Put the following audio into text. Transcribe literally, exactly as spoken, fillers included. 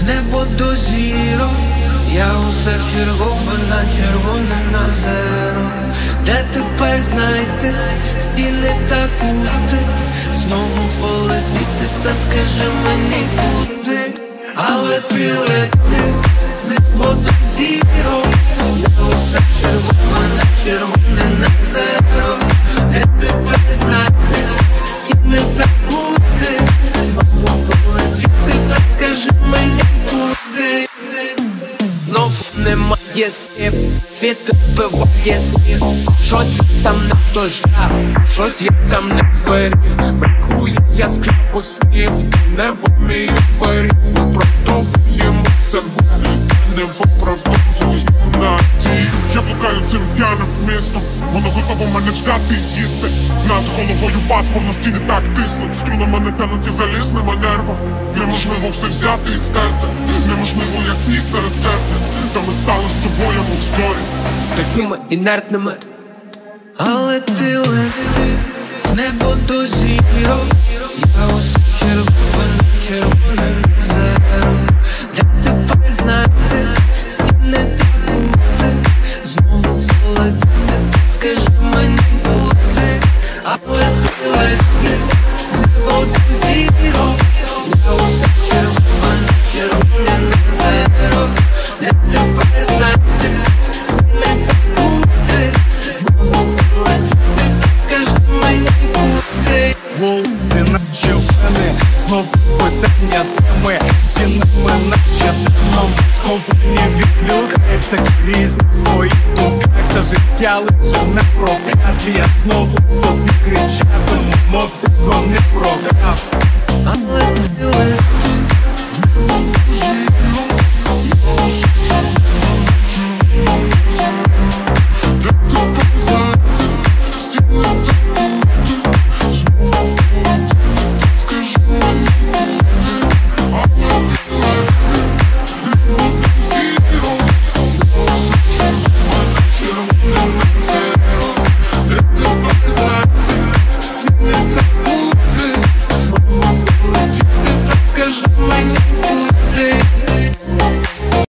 небо дозіро, я усе вчергове на червоне на зеро. Де тепер знайти стіни та кути, знову полетіти, та скажи мені куди. Але ти лети, небо дозіро, я усе вчергове на червоне на зеро. Де тепер знайти стіни та кути, знову полетіти, та скажи мені куди. Знову немає слів, вітер збиває сміх. Щось я там не дожав, щось я там не зберіг. Бракує яскравих слів, небо мій оберіг. Виправдовуємо себе, не виправдовує надію. Я блукаю цим п'яним містом, воно готово мене взяти і з'їсти. Над головою паспорт, на стіни так тиснуть. Струни мене тянуть і залізними нервами. Неможливо все взяти і стерти, неможливо як сніг серед серпня. Та ми стали з тобою, мов зорі, такими інертними. Але ти лети, небо дозіро, я усе чергове на червоне на зеро. Де тепер знайти стіни та кути, знову полетіти, скажи мені куди. Але ти лети, небо дозіро, я усе чергове на червоне на зеро. Де тепер знайти стіни та кути, знову полетіти, скажи мені куди. Вулиці наче вени, знов питання теми. Стінами наче демом, сковані від людей. Так різні в своїх думках, та життя лише не прокляті. Я знову собі кричатиму, мов ти не програв. Але